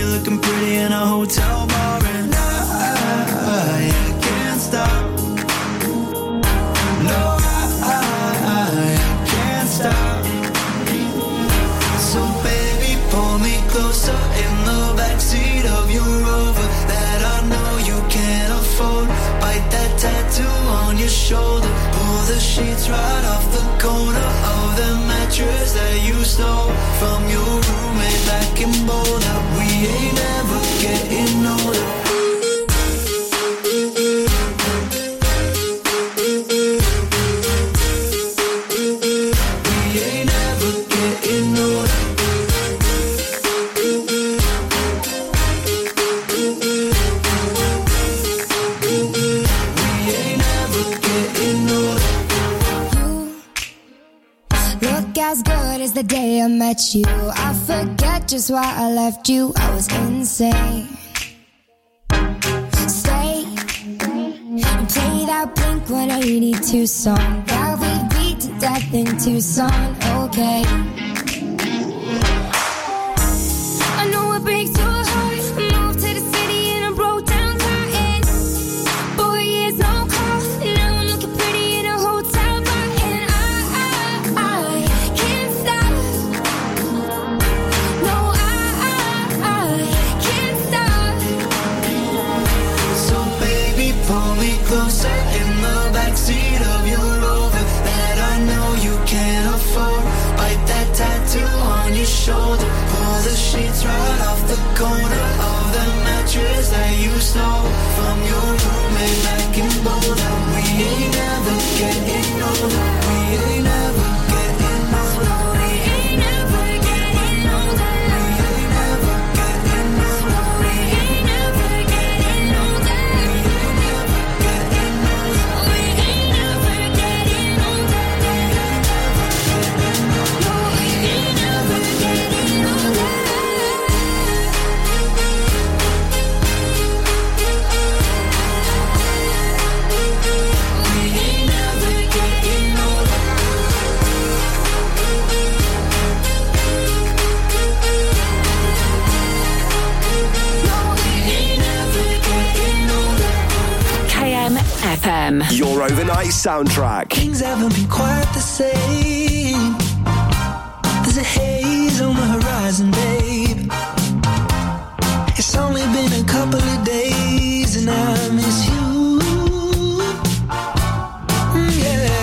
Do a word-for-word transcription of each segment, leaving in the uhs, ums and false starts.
you're looking pretty in a hotel bar, and I, I can't stop. No, I, I, I can't stop. So baby, pull me closer in the backseat of your Rover that I know you can't afford. Bite that tattoo on your shoulder. Pull the sheets right off the corner of the mattress that you stole from your roommate back in Boulder. We ain't ever getting older. The day I met you, I forget just why I left you. I was insane. Stay and play that Blink one eighty-two song that we beat to death in Tucson. Okay. I know it breaks your heart. I moved to the city and I broke down crying. Four years no call. Now I'm looking pretty in a hotel bar, and I, I, I can't stop. No, I, I, I can't stop. So baby, pull me closer in the backseat of your Rover that I know you can't afford. Bite that tattoo on your shoulder. Pull the sheets right off the corner of the mattress that you stole from your roommate back in Boulder. We ain't never getting older. We ain't never getting older. We ain't never getting older. We ain't never getting older. We ain't never getting older. We ain't never getting older. No, we ain't never getting older. K M F M. Your overnight soundtrack. Things haven't been quite the same. There's a haze on the horizon, babe. It's only been a couple of days and I miss you. Mm,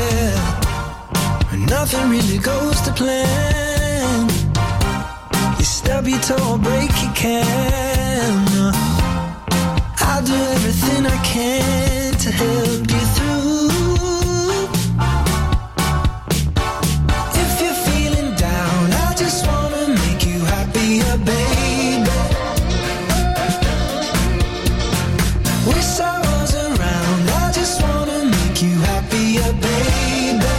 yeah. Nothing really goes to plan. You stub your toe or break your can. I'll do everything I can to help you through. If you're feeling down, I just wanna make you happier, baby. Wish I was around, I just wanna make you happier, baby.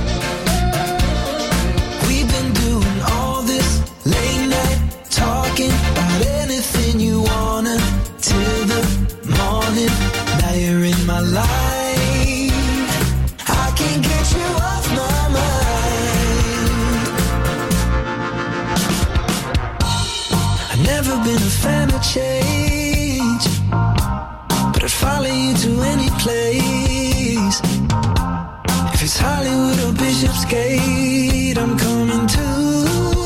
We've been doing all this late night talking about anything you wanna till the morning. Now you're in my life. I can't get you off my mind. I've never been a fan of change, but I'd follow you to any place. If it's Hollywood or Bishopsgate, I'm coming too.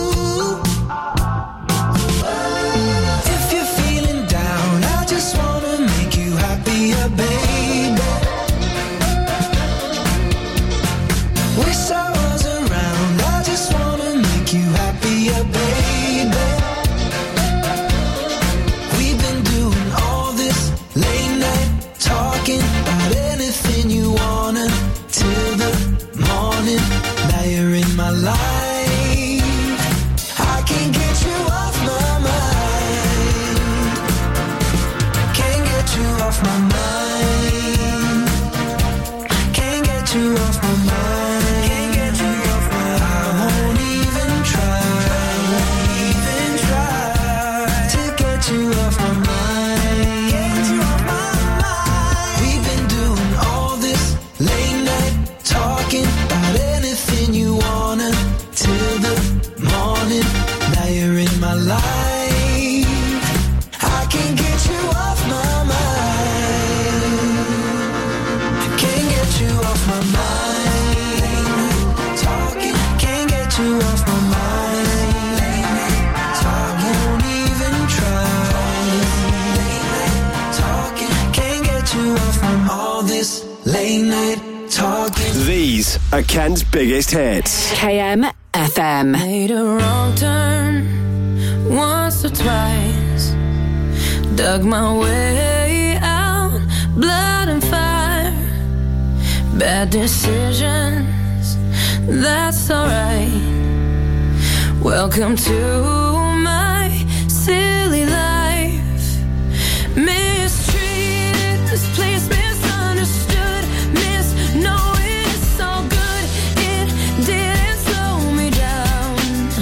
If you're feeling down, I just wanna make you happier, baby. Wish I was around, I just wanna make you happier, baby. We've been doing all this late night talking about anything you wanna till the morning. Now you're in my life. These are Kent's biggest hits. K M F M. Made a wrong turn once or twice. Dug my way out, blood and fire. Bad decisions, that's alright. Welcome to my silly life. Mistreated, displaced, misunderstood, misknowing it's all good. It didn't slow me down.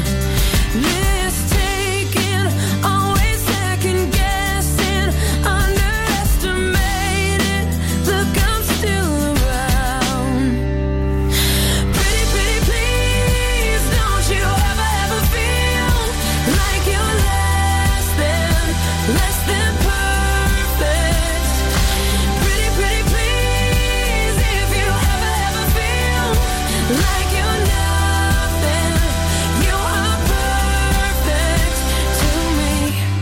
Mistaken, always second guessing, underestimated. Look, I'm still around. Pretty, pretty, please, don't you ever, ever feel like you're less than, less than perfect. Pretty, pretty, please, if you ever, ever feel like you're nothing, you are perfect to me.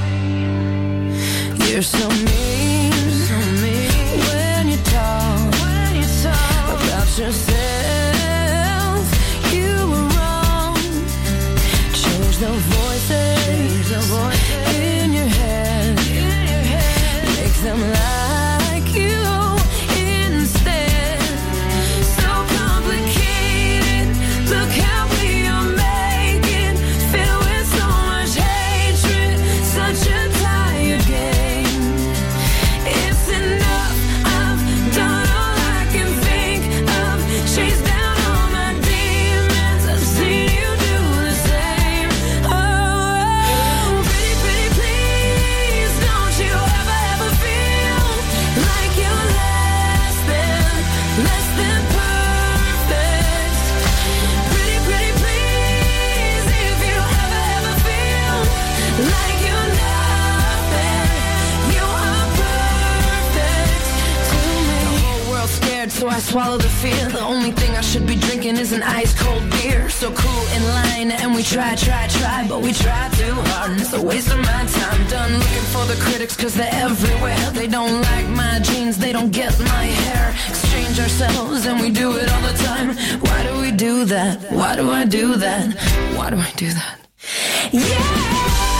You're so mean, so mean when you talk, when you talk about yourself. You were wrong. Change the voices, the voices in your head, in your head. Make them like you instead. So complicated. Look how we are making, filled with so much hatred. Such a tired game. It's enough. I've done all I can think of. Chase down all my demons. I've seen you do the same. Oh, pretty, pretty, please, don't you ever, ever feel like you're less than, less than perfect. Pretty, pretty, please, if you ever, ever feel like you're nothing, you are perfect to me. The whole world's scared, so I swallow the fear. The only thing I should be drinking is an ice cold beer. So cool in line, and we try, try, try, but we try too hard, and it's a waste of my time. Done looking for the critics, cause they're everywhere. They don't like my jeans, they don't get my hair. Exchange ourselves, and we do it all the time. Why do we do that? Why do I do that? Why do I do that? Yeah!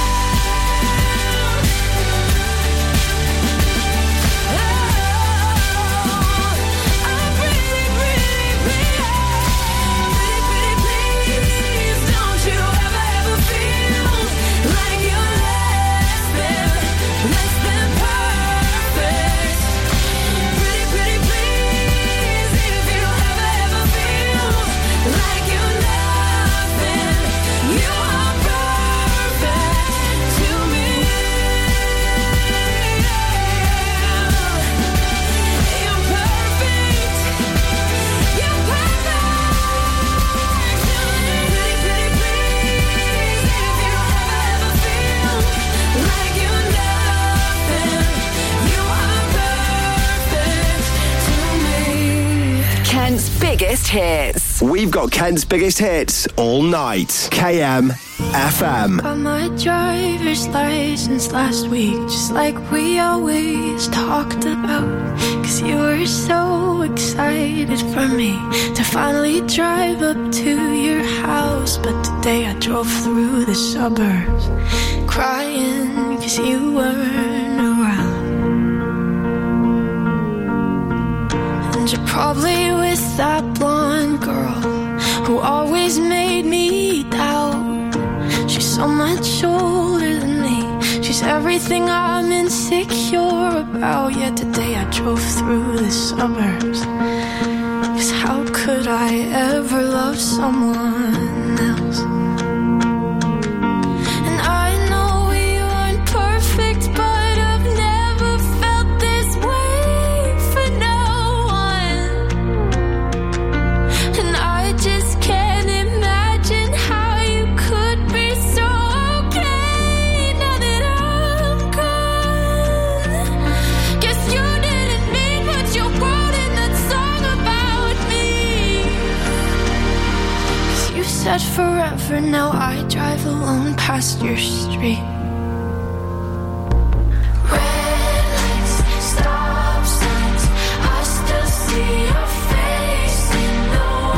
Kent's biggest hits. We've got Kent's biggest hits all night. K M F M. Got my driver's license last week, just like we always talked about. Cause you were so excited for me to finally drive up to your house. But today I drove through the suburbs crying cause you weren't around. And you're probably with that blonde girl who always made me doubt. She's so much older than me. She's everything I'm insecure about. Yet today I drove through the suburbs. Cause how could I ever love someone else? And I know we aren't perfect, but I've never felt this way for no one. And I just can't imagine how you could be so okay now that I'm gone. Guess you didn't mean what you wrote in that song about me. 'Cause you said forever, now I drive alone past your street. Red lights, stop signs, I still see your face in the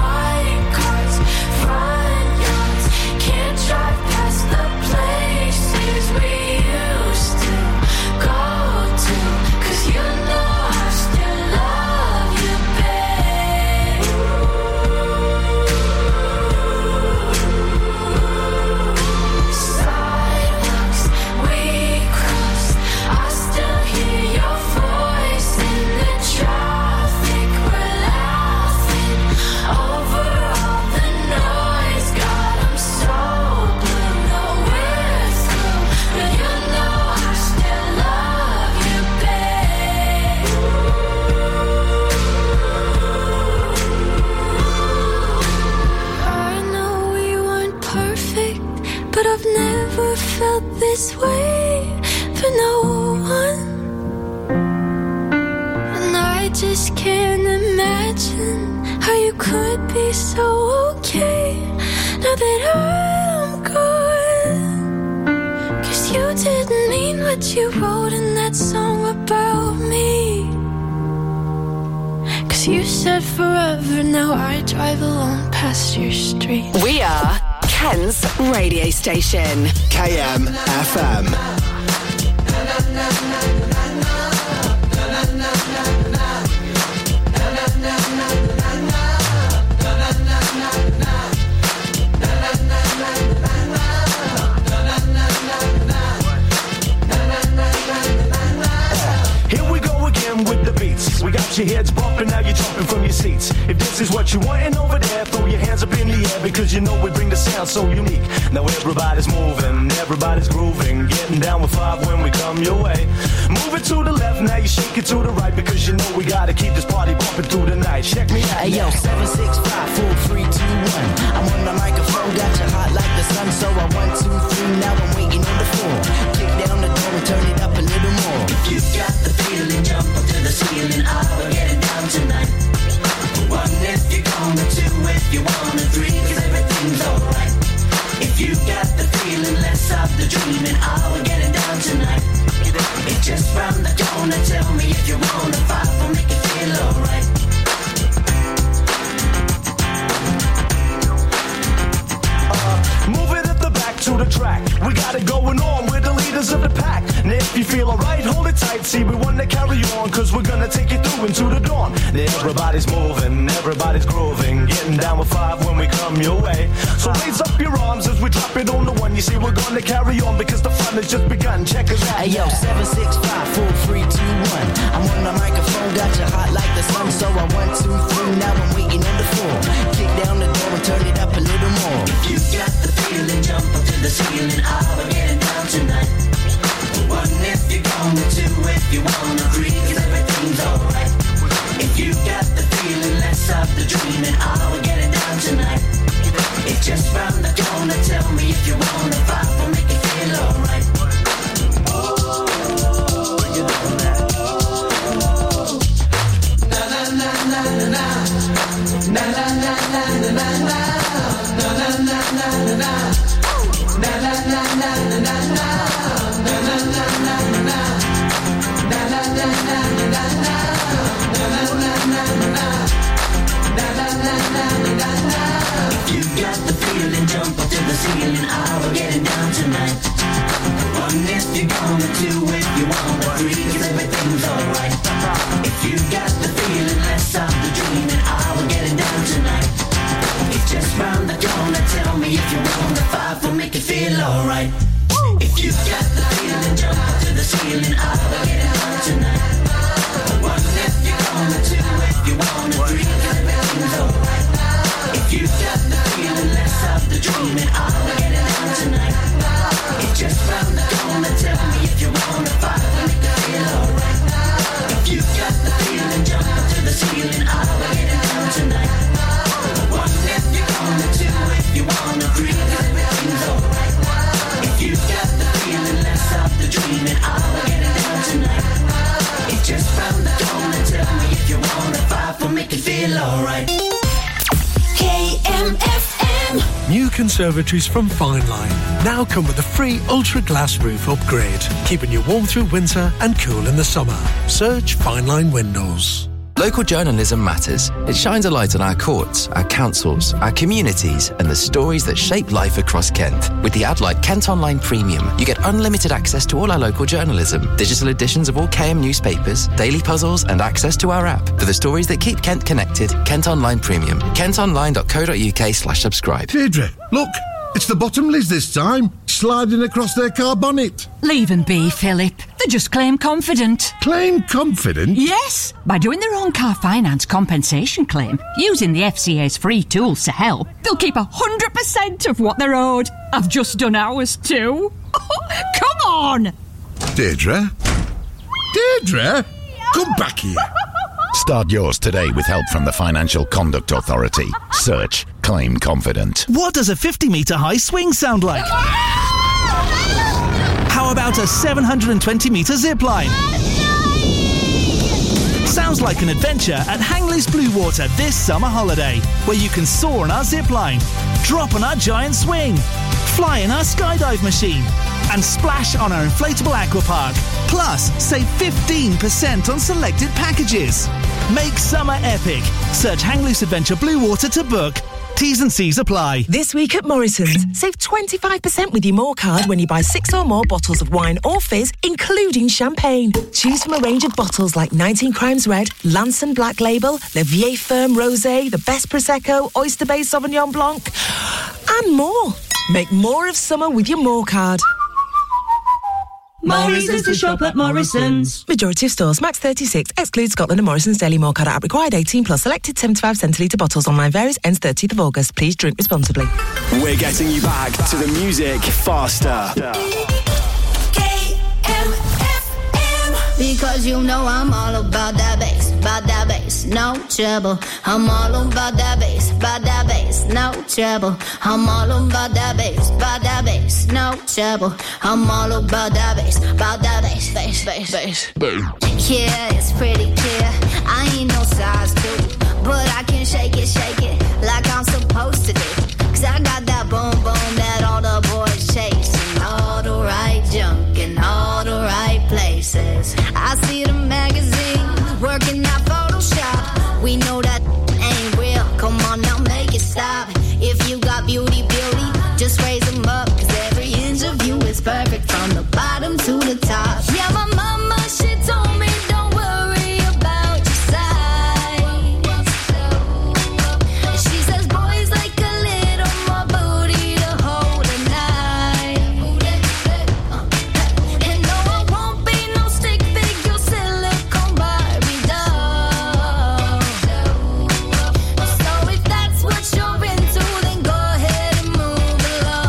be so okay now that I'm gone. Cause you didn't mean what you wrote in that song about me. Cause you said forever, now I drive alone past your street. We are Ken's radio station. K M F M. Here we go again with the beats. We got your heads bumping, now you're jumping from your seats. If this is what you wantin' over there, throw your hands up in the air, because you know we bring the sound so unique. Now everybody's moving, everybody's grooving, getting down with five when we come your way. Move it to the left, now you shake it to the right, because you know we gotta keep this party bumping through the night. Check me out. Hey yo, seven, six, five, four, three, two, one. I'm on the microphone, got you hot like the sun. So I one, two, three, now I'm waiting on the floor. Kick down the door and turn it up a little more. If you got the feeling, jump up to the ceiling. I will get it down tonight. One if you're gonna, two if you wanna, three cause everything's alright. If you got the feeling, let's stop the dreaming. I will get it down tonight. It's just round the corner. Tell me if you wanna. Five will make it feel alright. Uh, move it at the back to the track. We got it going on, we're the leaders of the pack. Now if you feel alright, hold it tight. See, we wanna carry on, cause we're gonna take you through into the dawn. Now everybody's moving, everybody's grooving, getting down with five when we come your way. So raise up your arms as we drop it on the one. You see, we're gonna carry on because the fun has just begun. Check us out. Hey yo, seven, six, five, four, three, two, one. I'm on the microphone, got you hot like the sun. So I one, two, three, now I'm waiting on the floor. Kick down the door and turn it up a little more. If you got the feeling, jump up to the ceiling. I will get it down tonight. One if you're gonna, two if you wanna, three cause everything's alright. If you got the feeling, let's stop the dreaming. I will get it down tonight. It's just round the corner. Tell me if you wanna. Five will make it feel alright. Oh, bring it on now. Na na na na na na na na na na na na na na na na na na. Na na na na na na na na na na na na na. Na na na na na na na. Na na na na na na. Na na na na na na. If you got the feeling, jump up to the ceiling. I will get it down tonight. One if you're gonna, two if you wanna, three cause everything's alright. If you got the feeling, let's stop the dreaming. I will get it down tonight. It's just round the corner. Tell me if you want. The five will make it feel alright. If you got the feeling, jump up to the ceiling. I will get it down tonight. One if you're gonna, two if you wanna, three cause everything's alright. If you got the feeling, let's stop the dreaming. I will get it down tonight. It's just round the corner. Tell me if you want. The five will make it feel alright. If you got the feeling, jump up to the ceiling. I will get it down tonight. One if you're gonna, two if you wanna, three cause everything's alright. If you got the feeling, let's stop the dreaming. I will get it down tonight. It's just round the corner. Tell me if you want. Five will make it feel alright. K M F M. New conservatories from Fine Line now come with a free Ultra Glass roof upgrade, keeping you warm through winter and cool in the summer. Search Fine Line Windows. Local journalism matters. It shines a light on our courts, our councils, our communities, and the stories that shape life across Kent. With the ad-lite Kent Online Premium, you get unlimited access to all our local journalism, digital editions of all K M newspapers, daily puzzles, and access to our app. For the stories that keep Kent connected, Kent Online Premium. kentonline.co.uk slash subscribe. Deirdre, look, it's the Bottomleys this time, sliding across their car bonnet. Leave them be, Philip. They just claim confident. Claim confident? Yes, by doing their own car finance compensation claim, using the F C A's free tools to help, they'll keep one hundred percent of what they're owed. I've just done ours too. Come on! Deirdre? Deirdre? Come back here. Start yours today with help from the Financial Conduct Authority. Search Claim Confident. What does a fifty metre high swing sound like? How about a seven hundred twenty metre zip line? Sounds like an adventure at Hang Loose Blue Water this summer holiday, where you can soar on our zip line, drop on our giant swing, fly in our skydive machine, and splash on our inflatable aqua park. Plus, save fifteen percent on selected packages. Make summer epic. Search Hang Loose Adventure Blue Water to book. T's and C's apply. This week at Morrison's, save twenty-five percent with your More card when you buy six or more bottles of wine or fizz, including champagne. Choose from a range of bottles like nineteen Crimes Red, Lanson Black Label, Le Vieille Ferme Rosé, the Best Prosecco, Oyster Bay Sauvignon Blanc, and more. Make more of summer with your More card. Morrison's to shop at Morrison's. Majority of stores, max thirty-six, excludes Scotland and Morrison's Daily More card app required eighteen plus, selected seventy-five centilitre bottles, online varies, ends thirtieth of August. Please drink responsibly. We're getting you back to the music faster. Because you know I'm all about that bass, about that bass, no trouble. I'm all about that bass, about that bass, no trouble. I'm all about that bass, about that bass, no trouble. I'm all about that bass, about that bass, bass, bass, bass. Yeah, it's pretty clear. I ain't no size two, but I can shake it, shake it like I'm supposed to do. Cause I got that boom boom that all the boys chase, and all the right junk in all the right places. I see the magazines working out Photoshop. We know that ain't real. Come on now, make it stop. If you got beauty, beauty, just raise them up. Cause every inch of you is perfect from the bottom to the top. Yeah, my mama, she told me don't worry about your size. She says boys like a little more booty to hold a knife. And no, I won't be no stick figure silicone Barbie doll. So if that's what you're into, then go ahead and move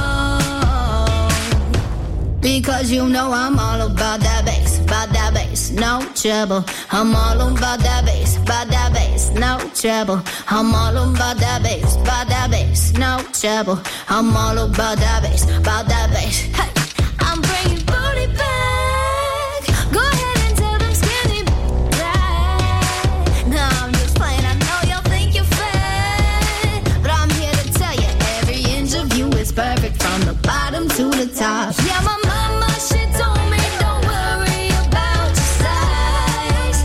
along. Because you know I'm all about that bass, about that bass, no trouble. I'm all about that bass, about that bass, no trouble. I'm all about that bass, about that bass, no trouble. I'm all about that bass, about that bass. Hey, I'm bringing booty back. Go ahead and tell them skinny back. No, I'm just playing. I know y'all think you're fat, but I'm here to tell you every inch of you is perfect from the bottom to the top. Yeah, my mama, she told me don't worry about your size.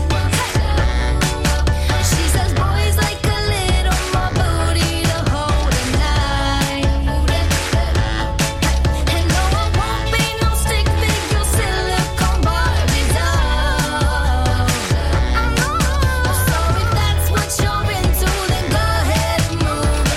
She says boys like a little more booty to hold a knife. And no, I won't be no stick figure silicone Barbie doll. So if that's what you're into, then go ahead and move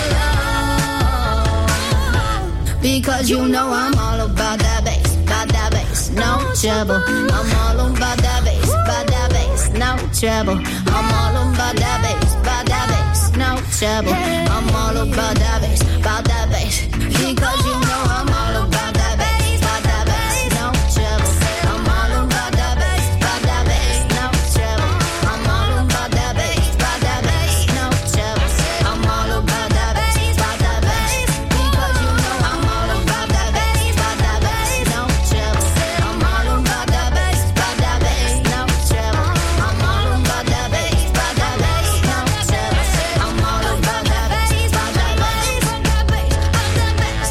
along. Because you know I'm all about that bass, about that bass, no trouble. I'm all about that bass, about that bass, no trouble. I'm all about that bass, about that bass, no trouble. I'm all about that bass, about that bass. Because you know I'm all about that bass, about that bass, no trouble. I'm all about that bass, about that bass, no trouble. I'm all about that bass, about that bass, no trouble. I'm all about that bass, about that bass. Because you know I'm all about that bass, about that bass, no trouble. I'm all about that bass, about that bass, no trouble. I'm all about that bass, about that bass, no trouble. I'm all about that bass, about that bass, about that bass, about that bass.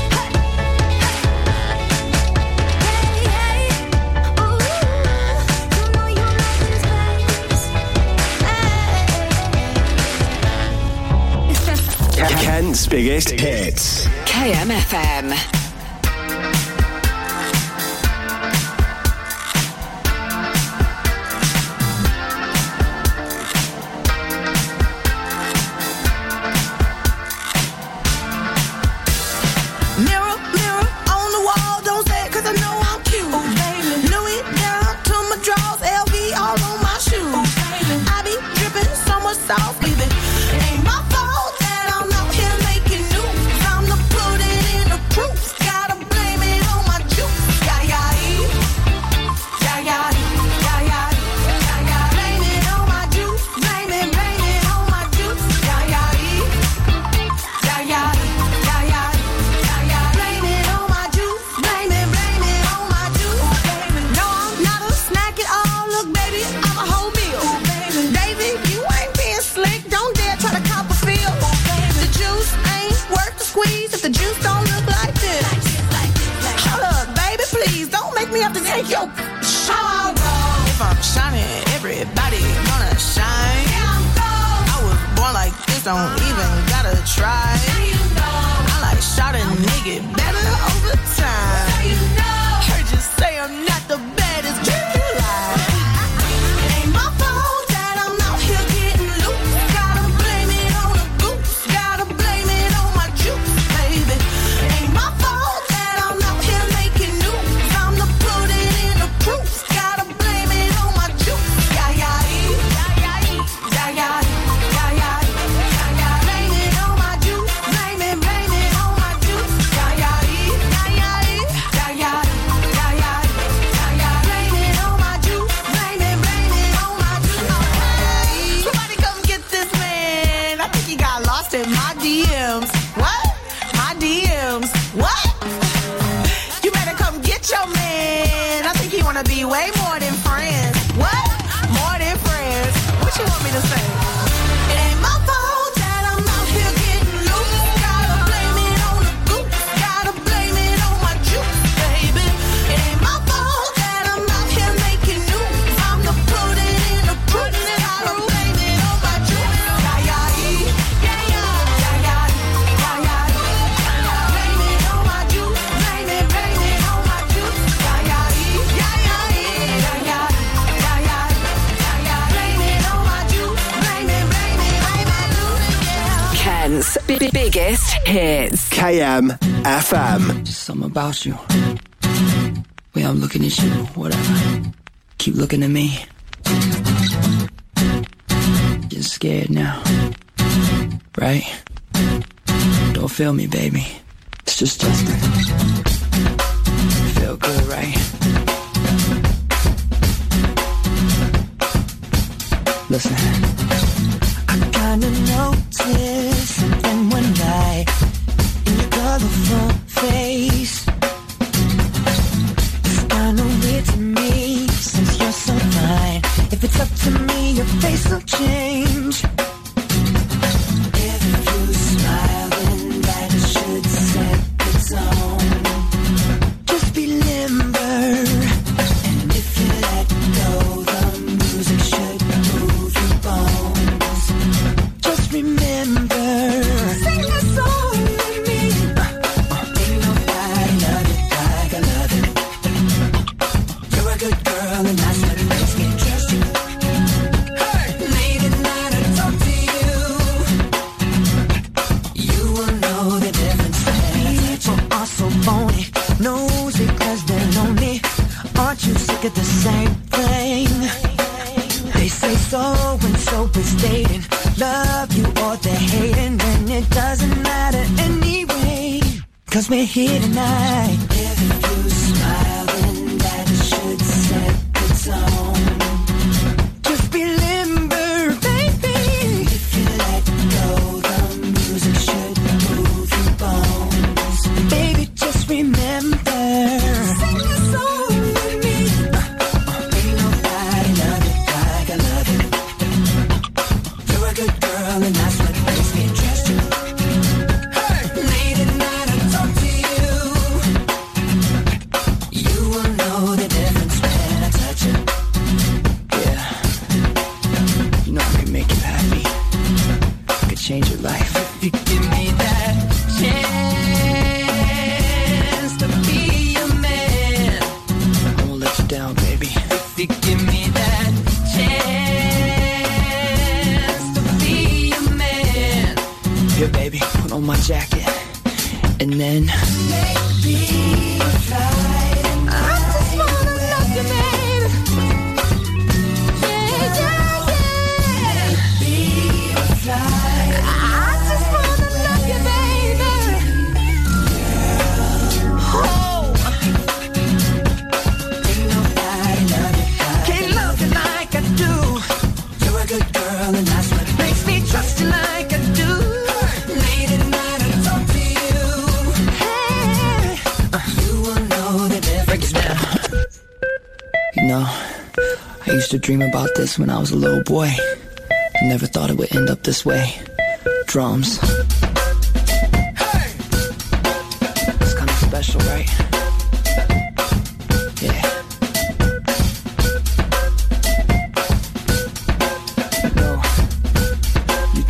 Kent's biggest hits. K M F M. Mirror, mirror on the wall, don't say it 'cause I know I'm cute. Oh, baby. Louis down to my drawers, L V all on my shoes. Oh, baby. I be dripping so much sauce, baby. Ain't my fault that I'm out here making news. I'm the put it in the proof. Yo, shower. If I'm shining, everybody gonna shine. I was born like this, don't even gotta try. I like shot a nigga better over time. Heard you say I'm not the baddest bitch alive. It ain't my fault that I'm out here getting loose. Gotta blame it on the goose. Gotta blame it on my juice, baby. It ain't my fault that I'm out here making news. I'm the put it in the proof. Gotta blame it on my juice. Yeah, yeah, yeah, yeah, yeah, yeah, yeah, yeah, yeah. Blame it on my juice. Blame it, blame it on my juice. Yeah, yeah, yeah, yeah, yeah, yeah, yeah, yeah, yeah. Blame it on my juice. Blame it, blame it on my juice. Hey, somebody come get this man. I think he got lost in my D Ms. What? My D Ms. What? You better come get your man. I think he wanna be way more than friends. What? More than friends. What you want me to say? It ain't my fault that I'm out here getting loose. Gotta blame it on the goose. Gotta blame it on my juice, baby. It ain't my fault that I'm out here making news. I'm the put it in the proof. Gotta blame it on my juice. Yeah, yeah, yeah, yeah, yeah, yeah, yeah, yeah. Blame it on my juice. Blame it, blame it on my juice. Yeah, yeah, yeah, yeah, yeah, yeah, yeah, yeah, yeah. Blame it on my juice. Blame it, blame it on my juice. Yeah. Ken's b- biggest hits. K M F M. Just something about you. Way I'm looking at you, whatever. Keep looking at me. Getting scared now. Right? Don't feel me, baby. It's just Justin. Feel good, right? Listen. I kinda noticed something one night in your colorful face. It's kinda weird to me since you're so fine. If it's up to me, your face will change. If you smile, then that should set the tone. Just be limber. And if you let go, the music should move your bones. Just remember, sing a song with me. Ain't nobody love it like I love it. You're a good girl and that's what makes me trust you. Hey, late at night I talk to you. You will know the difference. People are so phony, nosy 'cause they're lonely. Aren't you sick of the same thing? They say so and so is dating, love you or they're hating, and it doesn't matter anyway, 'cause we're here tonight. If you smile, then that should set the tone. Just be limber, baby. If you let go, the music should move your bones. Baby, just remember, sing a song with me. Ain't nobody love it like I love it. You're a good girl and that's what makes me trust you. Hey, late at night I talk to you. You will know the difference when I touch you. Yeah, you know I can make you happy. I could change your life if you give me that chance to be your man. I won't let you down, baby. If you give me that chance to be your man. Here, baby, put on my jacket. And then maybe fly. I just wanna love you, baby. Yeah, yeah, yeah. Maybe fly. I just wanna love you, baby. Oh. Ain't nobody love you like can't love you like I do. You're a good girl and that's what makes me trust you like I do. Late at night I talk to you. Hey, you will know the difference. Break it down. You know, I used to dream about this when I was a little boy. I never thought it would end up this way. Drums. Hey! It's kind of special, right? Yeah.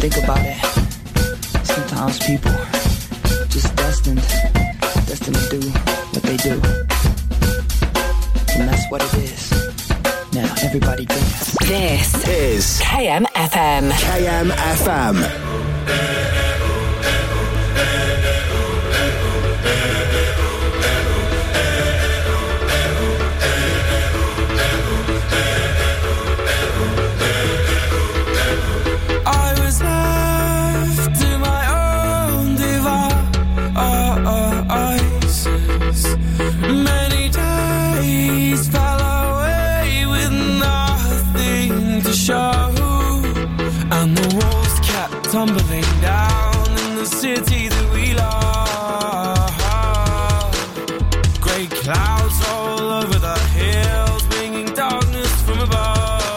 think about it, sometimes people just destined, destined to do what they do. And that's what it is. Now, everybody dance. This is K M F M. K M F M. I was left to my own devices. Many days fell away with nothing to show, and the walls kept tumbling down in the city that we love. Grey clouds all over the hills, bringing darkness from above.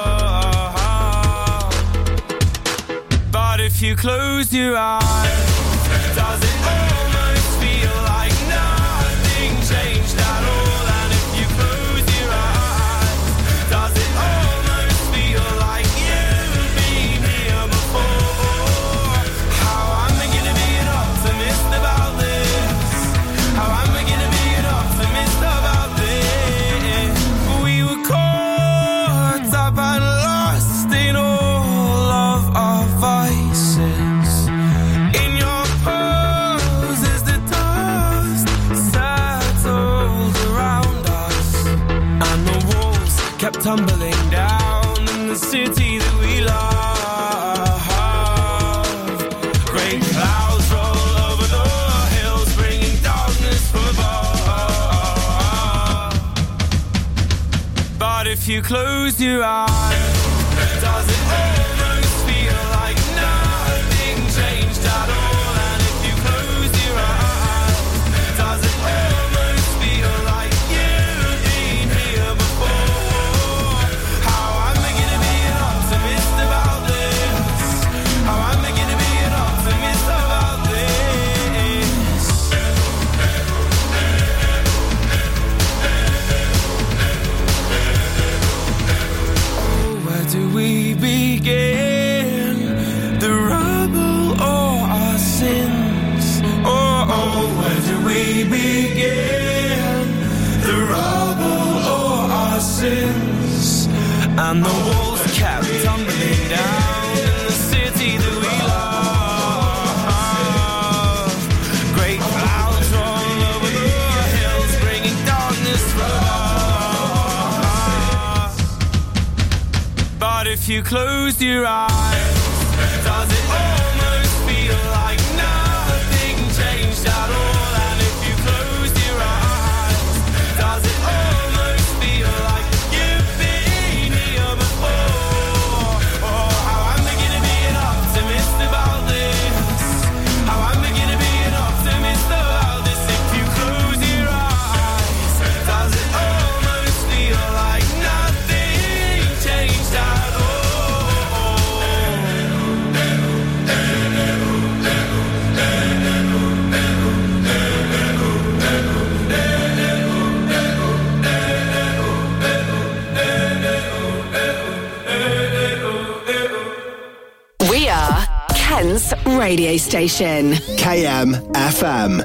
But if you close your eyes, does it almost feel like nothing changed at all? And if you close your eyes, does it almost feel like you've been here before? How am I gonna be an optimist about this? How am I gonna be an optimist about this? We were caught up and lost in all of our vices. In your pose as the dust settled around us, and the walls kept tumbling down in the city that we love. Great clouds roll over the hills, bringing darkness from above. But if you close your eyes, does it almost feel like nothing changed at all? And if you close your eyes, does it almost feel like you've been here before? How am I gonna be an optimist about this? How am I gonna be an optimist about this? Oh, where do we begin? The rubble or our sins? Oh, oh, where do we begin? The rubble or our sins? And the walls kept tumbling down in the city that we love. Great clouds roll over the hills, bringing darkness from us. But if you close your eyes, does it almost feel like nothing changed at all? And if you close your eyes, does it almost feel like you've been here before? Oh, how am I gonna be an optimist about this? How am I gonna be an optimist about this? If you close your eyes, does it almost feel like nothing changed at all? We are Kent's radio station. K M F M.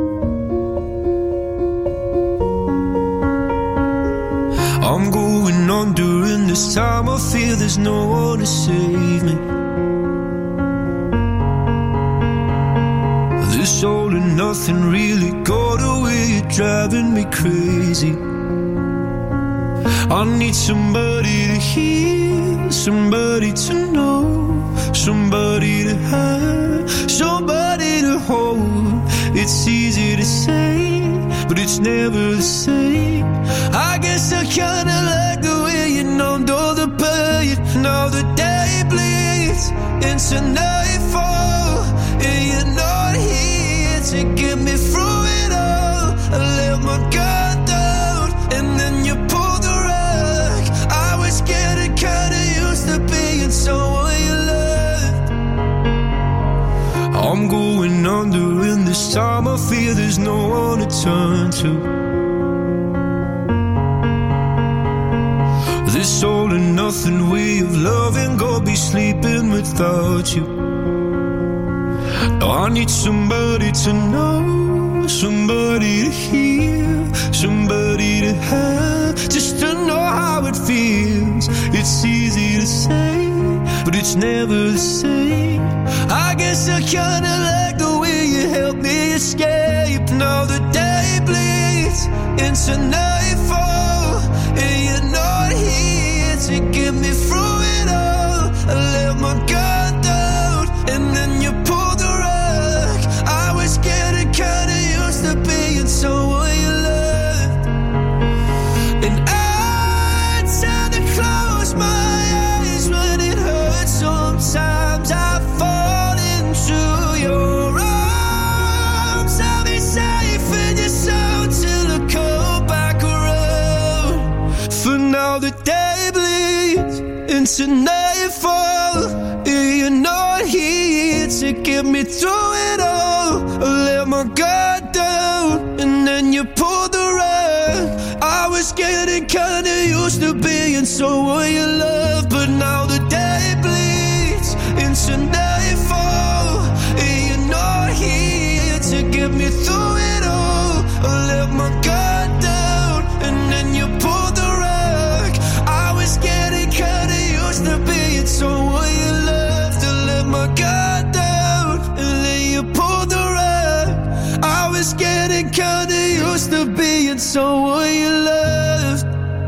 I'm going on during this time. I feel there's no one to save me. This all and nothing really got away. You're driving me crazy. I need somebody to hear, somebody to know, somebody to have, somebody to hold. It's easy to say, but it's never the same. I guess I kinda like the way you numbed all the pain. Now the day bleeds into nightfall, and you're not here to get me through it all. I let my guard down, and then you pulled the rug. I was getting kinda used to being someone you loved. I'm going under, and this time I feel there's no one to turn to. This all or nothing way of loving, go be sleeping without you. I need somebody to know, somebody to hear, somebody to have, just to know how it feels. It's easy to say, but it's never the same. I guess I kinda like the way you help me escape. Now the day bleeds into nightfall, and you're not here to get me through it all. I let my guard down, and then you pulled the rug. I was getting kinda used to being someone you loved, and I tend to close my eyes when it hurts. Sometimes I fall into your arms. I'll be safe in your soul till I come back around. For now the day bleeds into nightfall, and you're not here to get me through it all. I let my guard down, and then you pulled the rug. I was getting kinda used to being someone you love, but now the day bleeds into nightfall, and you're not here to get me through it all. I let my guard down, and then you pulled the rug. I was getting kinda used to being someone you loved. I let my guard down, and then you pulled the rug. I was getting kinda used to being someone you loved.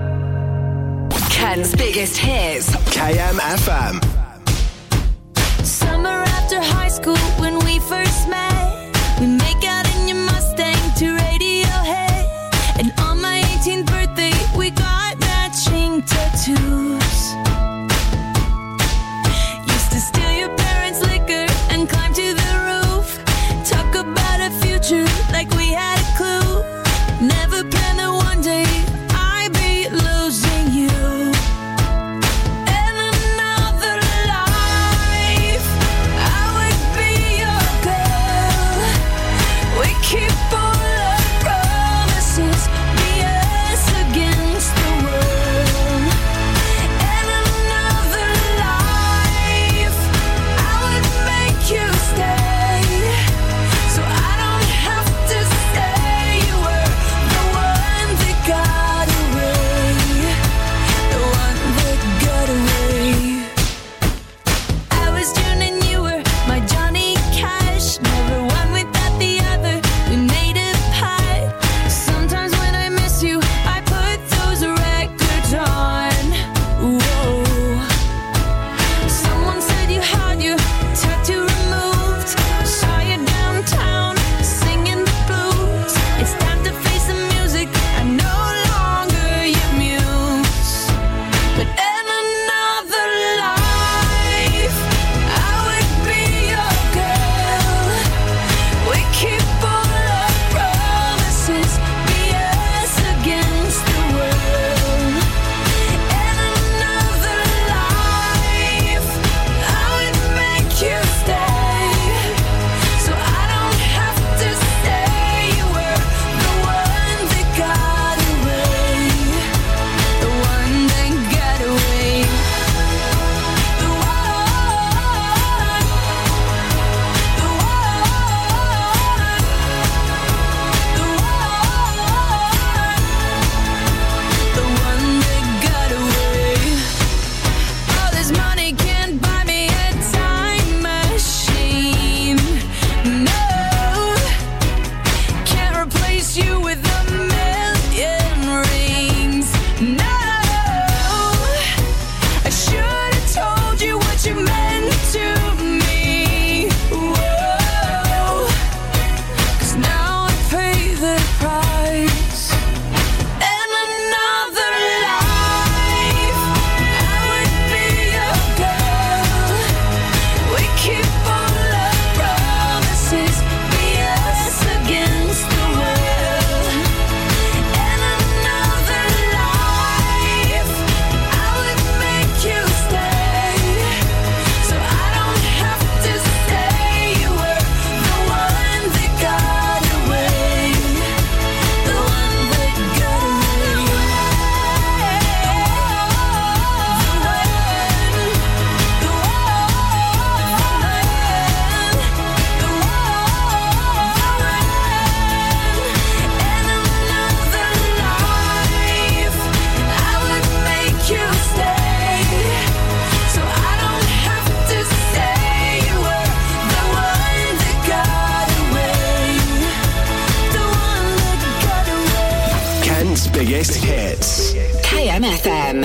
Ken's biggest hits. K M F M. Summer after high school when we first met, we make out in your Mustang to Radiohead, and on my eighteenth birthday we got matching tattoos. Used to steal your parents' liquor and climb to the roof, talk about a future like we had a clue. Never planned that one day I'd be losing you. And another life, I would be your biggest hits. K M F M.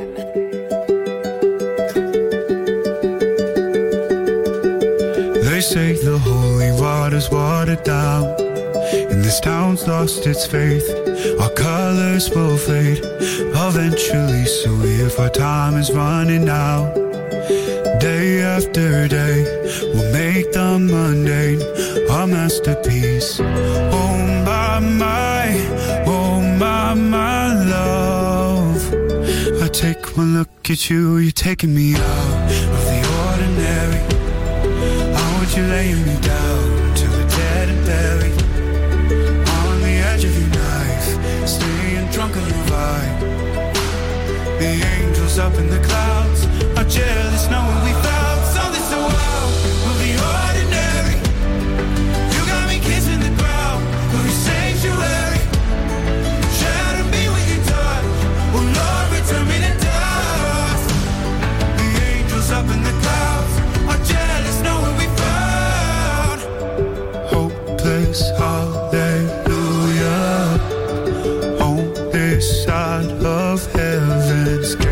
They say the holy water's watered down, and this town's lost its faith. Our colors will fade eventually, so if our time is running out, day after day, we'll make the mundane our masterpiece. Oh my, my, oh my, my love. I take one look at you, you're taking me out of the ordinary. I want you laying me down till we're dead and buried, on the edge of your knife, staying drunk on your vibe. The angels up in the clouds are jealous knowing we found something so wild of the ordinary. You got me kissing the ground of your sanctuary. Shadow me when you touch. Oh Lord, return me to dust. The angels up in the clouds are jealous knowing we found hopeless hallelujah on this side of heaven's gate.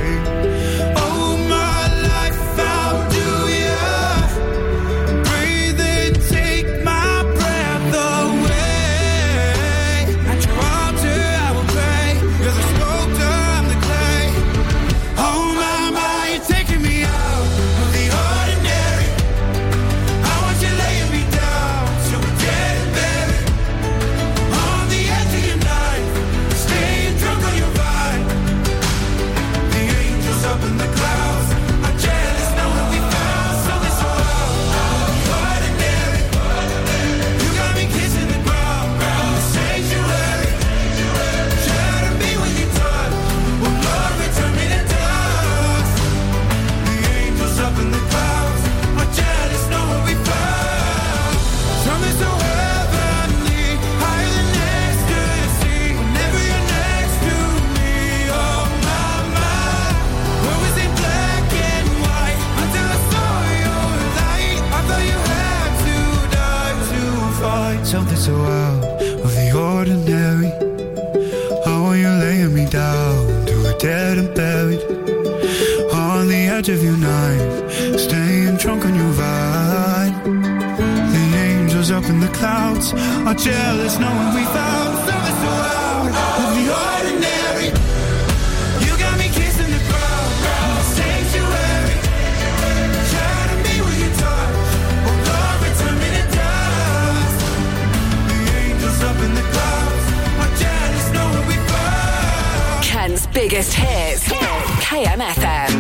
Something so out of the ordinary. How are you laying me down to a dead and buried, on the edge of your knife, staying drunk on your vibe. The angels up in the clouds are jealous knowing we found something so out of the ordinary. You got me kissing the ground, sanctuary. Shadow me when you touch. Oh Lord, return me to dust. Up in the clouds, are jealous knowing we found Ken's biggest hits. K M F M.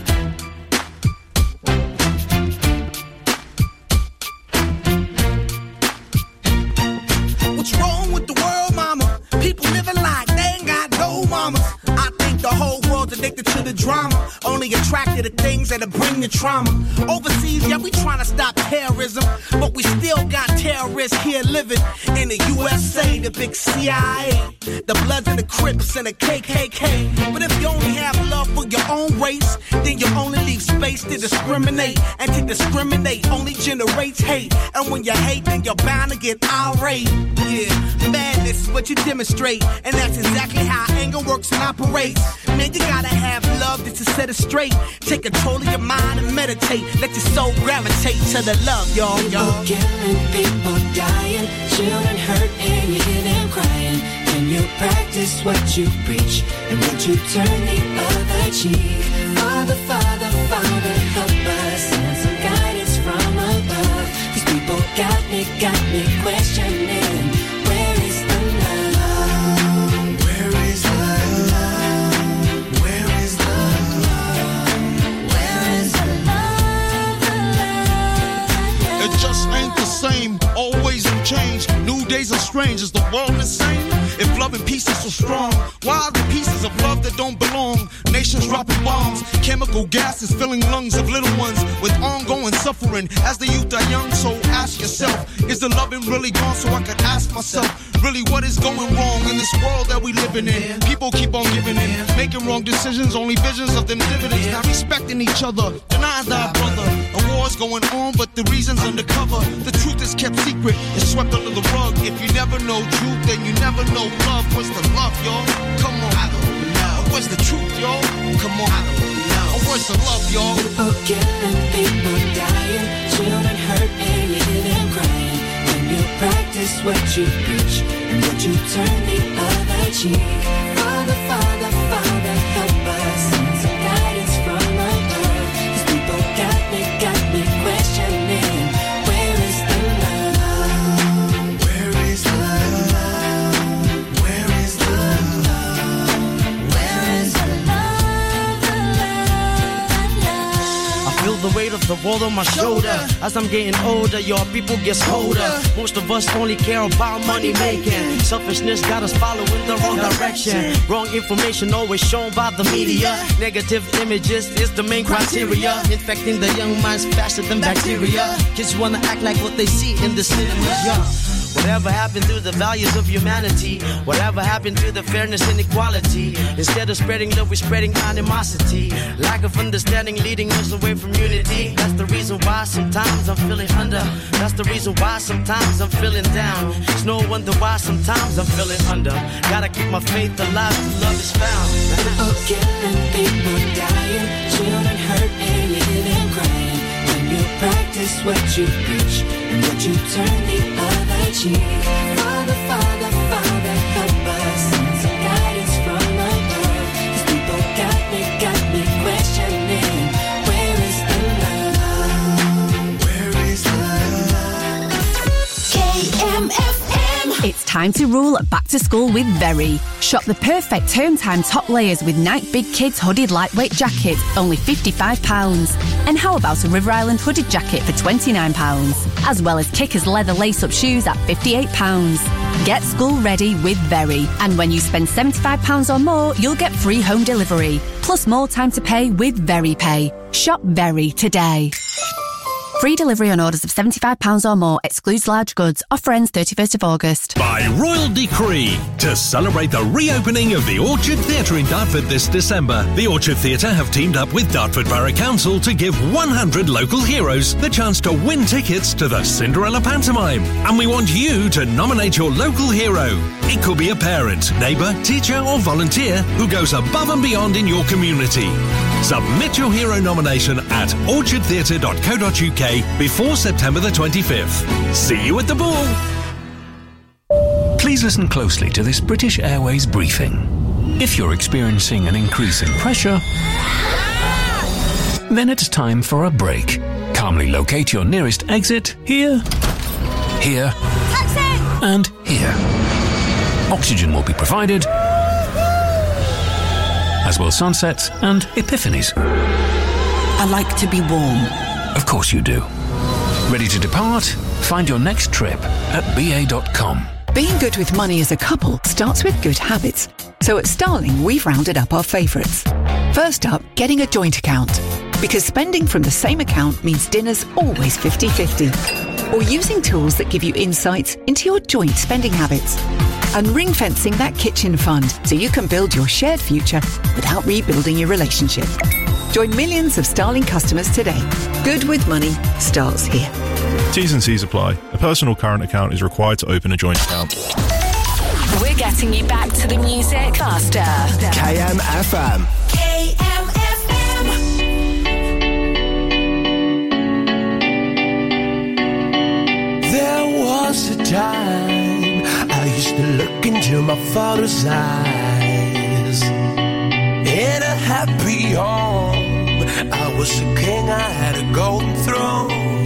What's wrong with the world, mama? People living like they ain't got no mamas. I think the whole world's addicted to the drama, only attracted to things that'll bring the trauma. Overseas, yeah, we trying to stop terrorism, but we still got terrorists here living in the U S A, the big C I A, the Bloods and the Crips and the K K K. But if you only have love for your own race, then you only leave space to discriminate, and to discriminate only generates hate. And when you hate, then you're bound to get irate. Yeah, madness is what you demonstrate, and that's exactly how anger works and operates. Man, you gotta have love just to set it straight. Take control of your mind and meditate. Let your soul gravitate to the love, y'all, y'all. People killing, people dying, children hurt and you hear them crying. When you practice what you preach, and would you turn the other cheek? Father, Father, Father, help us, send some guidance from above. These people got me, got me questioning, where is the love? Where is the love? Where is the love? Where is the love? The love, the love? It just ain't the same, always in change. New days are strange, is the world insane? If love and peace is so strong, why are the pieces of love that don't belong? Nations dropping bombs, chemical gases filling lungs of little ones with ongoing suffering as the youth are young. So ask yourself, is the loving really gone? So I could ask myself, really what is going wrong in this world that we living in? People keep on giving in, making wrong decisions, only visions of them dividends. Not respecting each other, denying thy brother. A war's going on, but the reason's undercover. The truth is is kept secret and swept under the rug. If you never know truth, then you never know love. What's the love, y'all? Come on. I don't know. What's the truth, y'all? Come on. I don't know. What's the love, y'all? People killing, people dying, children hurt and you hear them crying. When you practice what you preach and what you turn the other cheek. Father, Father, Father, help us. Send some guidance from above. These people got me, got me questioning. Where is the love? Where is the love? Where is the love? Where is the love? The love, the love. I feel the weight of the world on my shoulder. As I'm getting older, your people get colder. Most of us only care about money making. Selfishness got us following the wrong direction. Wrong information always shown by the media. Negative images is the main criteria. Infecting the young minds faster than bacteria. Kids wanna act like what they see in the cinema. Yeah. Whatever happened to the values of humanity? Whatever happened to the fairness and equality? Instead of spreading love, we're spreading animosity. Lack of understanding leading us away from unity. That's the reason why sometimes I'm feeling under. That's the reason why sometimes I'm feeling down. It's no wonder why sometimes I'm feeling under. Gotta keep my faith alive till love is found. People killing, people dying, children hurt and you hear them crying. When you practice what you preach and what you turn the other cheek. Father, Father, Father, help us. Send some guidance from above. These people got me, got me questioning. Where is the love? Where is the love? K M F M. It's time to rule back to school with Very. Shop the perfect term time top layers with Nike Big Kids hooded lightweight jacket, only fifty-five pounds. And how about a River Island hooded jacket for twenty-nine pounds? As well as Kickers leather lace-up shoes at fifty-eight pounds. Get school ready with Very. And when you spend seventy-five pounds or more, you'll get free home delivery. Plus more time to pay with Very Pay. Shop Very today. Free delivery on orders of seventy-five pounds or more, excludes large goods. Offer ends thirty-first of August. By royal decree, to celebrate the reopening of the Orchard Theatre in Dartford this December, the Orchard Theatre have teamed up with Dartford Borough Council to give one hundred local heroes the chance to win tickets to the Cinderella pantomime. And we want you to nominate your local hero. It could be a parent, neighbour, teacher or volunteer who goes above and beyond in your community. Submit your hero nomination at orchard theatre dot co dot uk before September the twenty-fifth. See you at the ball. Please listen closely to this British Airways briefing. If you're experiencing an increase in pressure, then it's time for a break. Calmly locate your nearest exit here, here, Taxi! and here. Oxygen will be provided, as will sunsets and epiphanies. I like to be warm. Of course you do. Ready to depart? Find your next trip at b a dot com. Being good with money as a couple starts with good habits. So at Starling, we've rounded up our favourites. First up, getting a joint account. Because spending from the same account means dinner's always fifty-fifty. Or using tools that give you insights into your joint spending habits. And ring-fencing that kitchen fund so you can build your shared future without rebuilding your relationship. Join millions of Starling customers today. Good with money starts here. T's and C's apply. A personal current account is required to open a joint account. We're getting you back to the music faster. K M F M. K M F M. There was a time I used to look into my father's eyes. In a happy home, I was a king, I had a golden throne.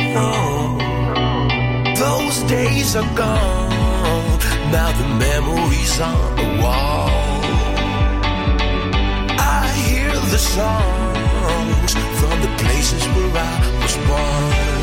Those days are gone, now the memories on the wall. I hear the songs from the places where I was born.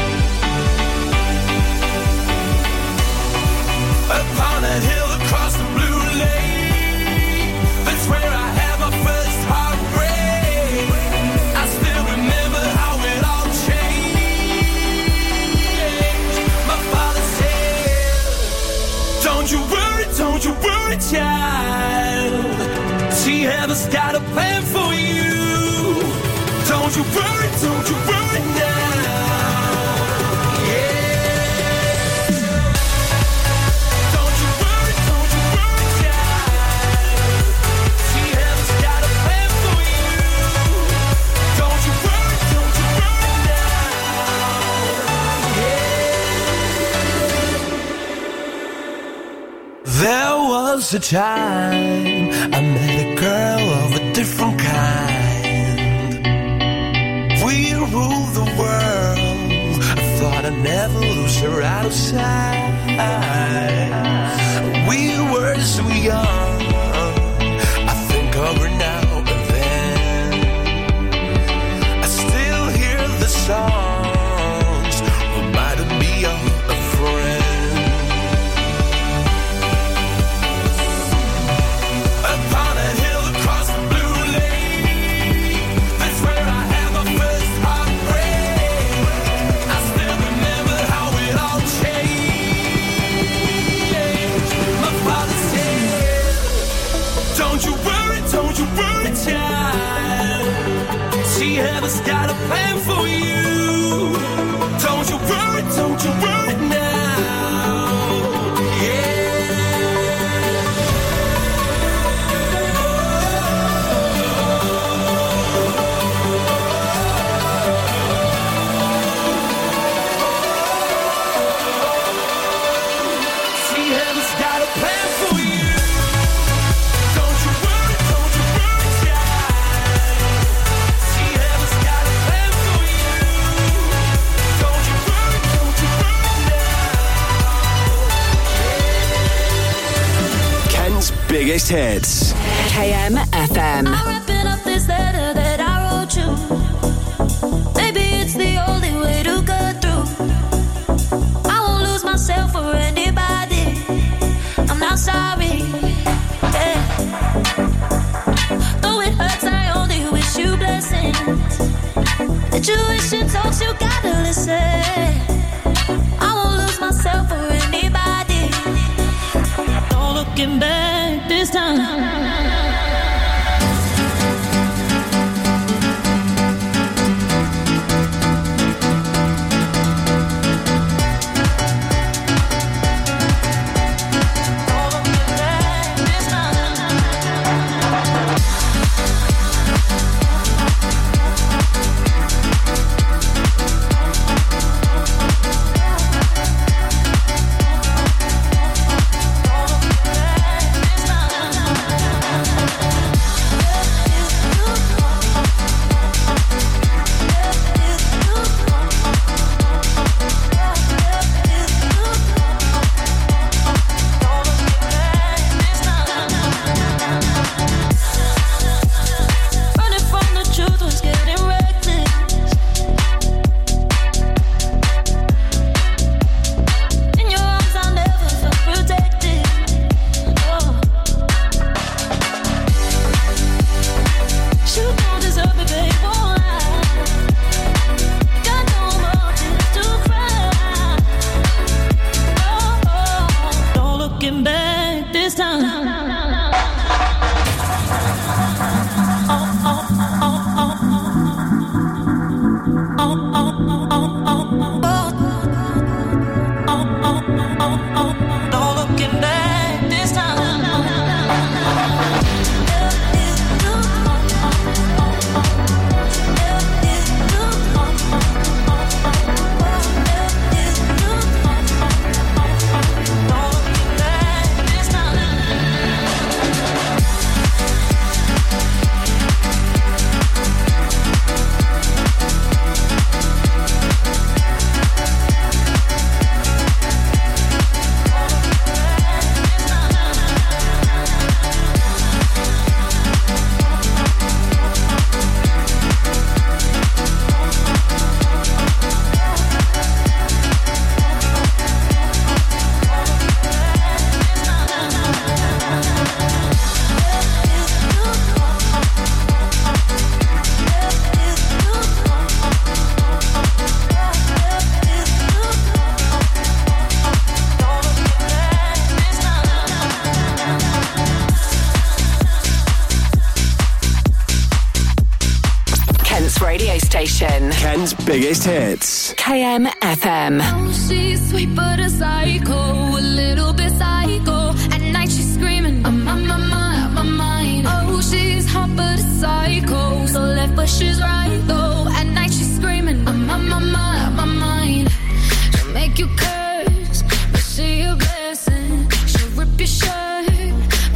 Upon a hill across the blue lake, that's where I had my first heartbreak. I still remember how it all changed. My father said, don't you worry, don't you worry, child. She has got a plan for you. Don't you worry, don't you worry now. Yeah. was a time I met a girl of a different kind. We ruled the world. I thought I'd never lose her out of sight. We were so young. I think of her now and then. I still hear the songs reminding me of a friend. Upon a hill across the blue lake, that's where I had my first heartbreak. I still remember how it all changed. My father said, don't you worry, don't you worry, child. She has got a plan for you. Don't you worry, don't you worry now. She has got a plan for you. Don't you worry, don't you worry, child. She has got a plan for you. Don't you worry, don't you worry now. Ken's biggest hits. K M F M. I'm wrapping up this letter that I wrote you. Maybe it's the only way to get through. I won't lose myself for anybody. I'm not sorry. Yeah. Though it hurts, I only wish you blessings. The tuition talks, you gotta listen. I won't lose myself for anybody. No looking back this time. Running from the truth was getting reckless. In your arms, I never felt protected. Oh. You don't deserve me, babe. Won't lie. Got no motive to cry. Oh, oh. No looking back this time. Oh, oh, oh, oh, oh. Oh, oh, oh, oh, oh, oh. Oh, oh, oh, oh. No looking back this time. Kent's radio station. Ken's biggest hits. K M F M. Oh, she's sweet but a psycho, a little bit psycho. At night she's screaming, I'm on my mind, my mind. Oh, she's hot but a psycho, so left but she's right though. At night she's screaming, I'm on my mind, my mind. She'll make you curse, but she a blessing. She'll rip your shirt,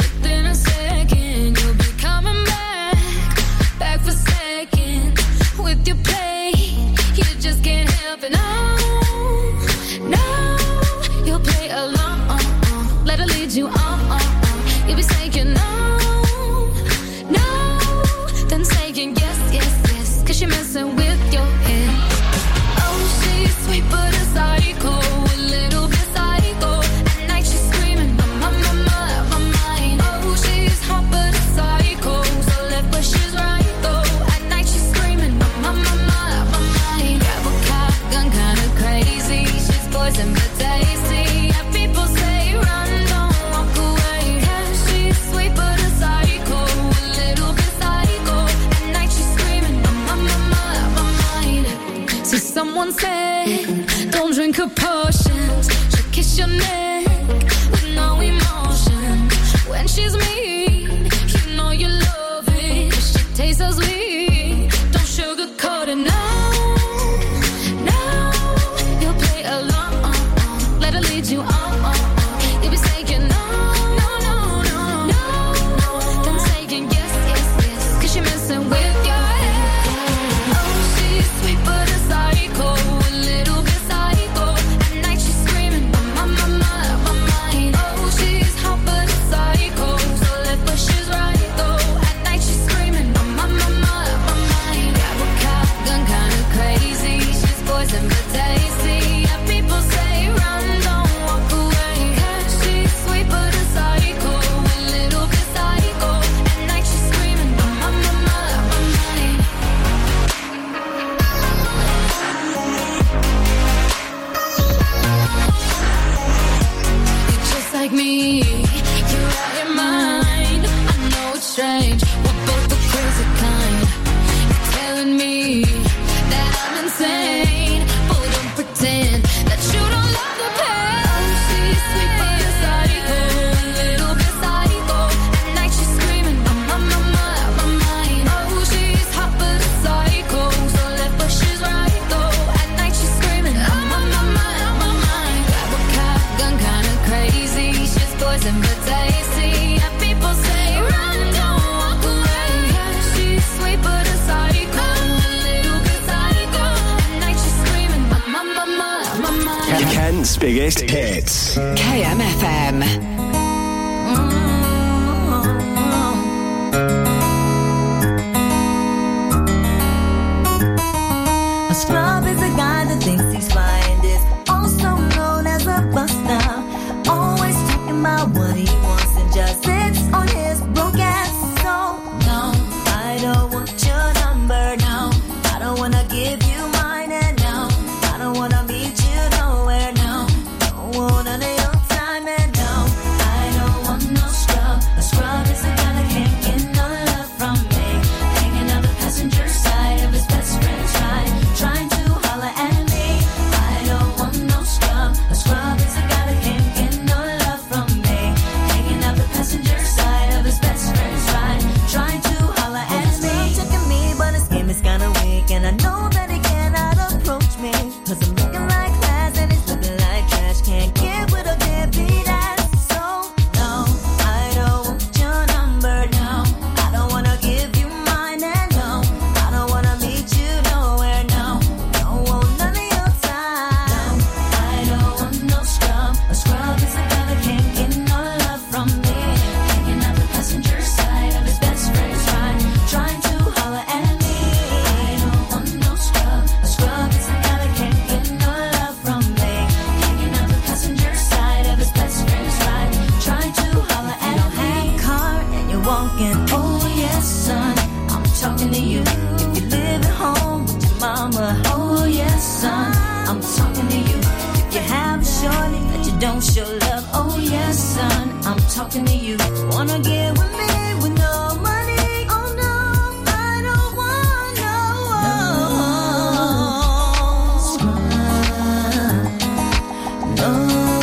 with your play. You just can't help it. No, no, you'll play along. Let her lead you on. You'll be saying no, no, then saying yes, yes, yes, cause you're messing with your head. Oh, she's sweet but a psycho, a little bit psycho. At night she's screaming, my, my, my, my, my mind. Oh, she's hot but a psycho, so left but she's right though. At night she's screaming, my, my, my, my, my mind. Grab a cop gun, kinda crazy. She's poison but tasty. Yeah, people say run, don't walk away. Yeah, she's sweet but a psycho, a little bit psycho. At night she's screaming, my, my, my, my, my mind. So someone said, don't drink her potions. She'll kiss your neck with no emotion. When she's mean, you know you love it. She tastes so sweet, don't sugarcoat it. No, no, you'll play along. Let her lead you on. You'll be saying no, no, no, no, no, then saying yes, yes, yes, cause you're messing with your head. Oh, she's sweet but a psycho, a little bit psycho. At night she's screaming, my, my, my, my, my mind. Oh, she's hot but a psycho, so left but she's right though. At night she's screaming, my, my, my, my, my mind. Grab a cop gun, kinda crazy. She's poison but tasty. Yeah, people say run, don't walk away. Yeah, she's sweet but a psycho, a little bit psycho. At night she's screaming, my, my, my, my, my mind. You're just like me, you're out your mind. I know it's strange, we're both the crazy kind. You're telling me that I'm insane, but don't pretend that you don't love the pain. Oh, she's sweet but a psycho, a little bit psycho. At night she's screaming, my, my, my, my, my mind. Oh, she's hot but a psycho, so left but she's right though. At night she's screaming, my, my, my, my, my mind. Grab a cop gun, kinda crazy. She's poison but tasty. Yeah, people say run, don't walk away. Yeah, she's sweet but a psycho, a little bit psycho. At night she's screaming, my, my, my, my, my mind. Kent's biggest hits. K M F M. A scrub is a guy that thinks he's fine, is also known as a buster. Always talking about what he wants and just sits on his broke ass. So, no, I don't want your number, no. I don't wanna give you mine, and no, I don't wanna meet you nowhere, no. Don't want none of your time, and no, I don't want no scrub. A scrub is a guy that can't get no love from me. Hanging out the passenger side of his best friend's ride, trying to holler at me. I don't want no scrub. A scrub is a guy that can't get no love from me. Hanging out the passenger side of his best friend's ride, trying to holler at me. Checking me, but his game is kinda weak, and I know that he cannot approach me. Cause I'm looking like class and he's looking like trash. Can't get with a deadbeat ass. So, no, I don't want your number, no. I don't wanna give you mine, and no, I don't wanna meet you nowhere, no. Don't want none of your time. No, I don't want no scrub. A scrub is a guy that can't get no love from me. Hanging out the passenger side of his best friend's ride, trying to holler at me. I don't want no scrub. A scrub is a guy that can't get no love from me. Hanging out the passenger side of his best friend's ride, trying to holler at me. Car and you're walking, oh yes son, I'm talking to you. If you live at home with your mama, oh yes son, I'm talking to you. If you have a shorty that you don't show love, oh yes son, I'm talking to you. Wanna get with me with no money? Oh no, I don't want no scrub. No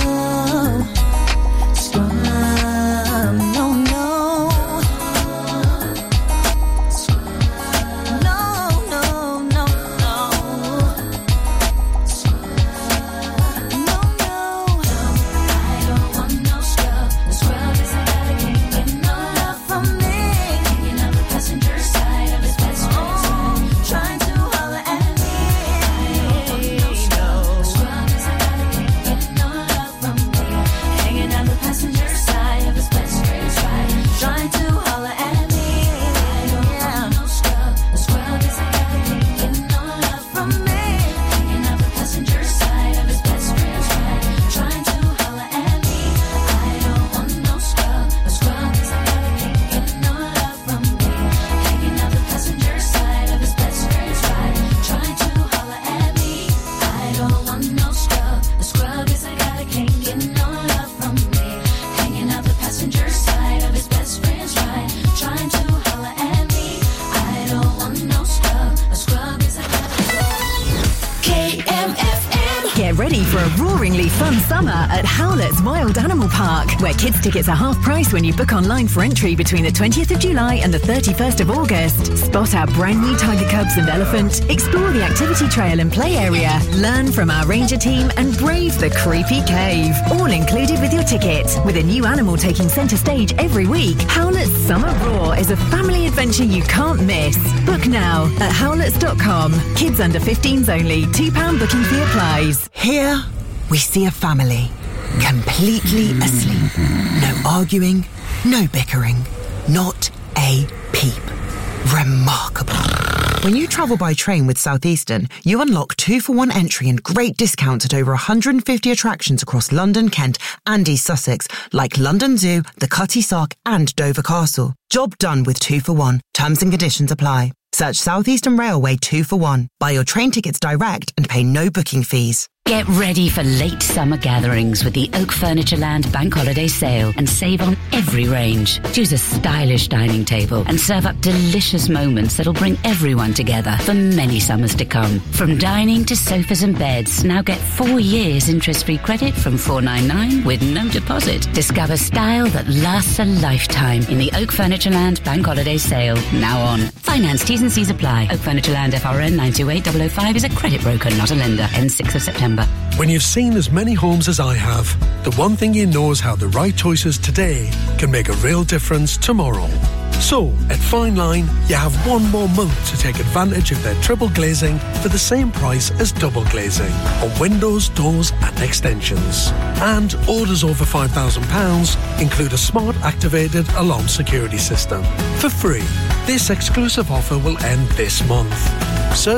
scrub, no, no. No, no, no, no. No, no. I don't want no scrub. The scrub is a guy that can't get no ready for a roaringly fun summer at Howlett's Wild Animal Park, where kids' tickets are half price when you book online for entry between the twentieth of July and the thirty-first of August. Spot our brand new tiger cubs and elephant, explore the activity trail and play area, learn from our ranger team and brave the creepy cave. All included with your ticket. With a new animal taking centre stage every week, Howlett's Summer Roar is a family adventure you can't miss. Book now at howletts dot com. Kids under fifteens only. two pounds booking fee applies. Here we see a family completely asleep. No arguing, no bickering, not a peep. Remarkable. When you travel by train with Southeastern, you unlock two for one entry and great discounts at over one hundred fifty attractions across London, Kent and East Sussex, like London Zoo, the Cutty Sark and Dover Castle. Job done with two for one. Terms and conditions apply. Search Southeastern Railway two for one. Buy your train tickets direct and pay no booking fees. Get ready for late summer gatherings with the Oak Furniture Land Bank Holiday Sale and save on every range. Choose a stylish dining table and serve up delicious moments that'll bring everyone together for many summers to come. From dining to sofas and beds, now get four years interest-free credit from four ninety-nine with no deposit. Discover style that lasts a lifetime in the Oak Furniture Land Bank Holiday Sale, now on. Finance T's and C's apply. Oak Furniture Land F R N nine two eight zero zero five is a credit broker, not a lender. Ends sixth of September. When you've seen as many homes as I have, the one thing you know is how the right choices today can make a real difference tomorrow. So, at Fine Line, you have one more month to take advantage of their triple glazing for the same price as double glazing on windows, doors and extensions. And orders over five thousand pounds include a smart activated alarm security system for free. This exclusive offer will end this month. Search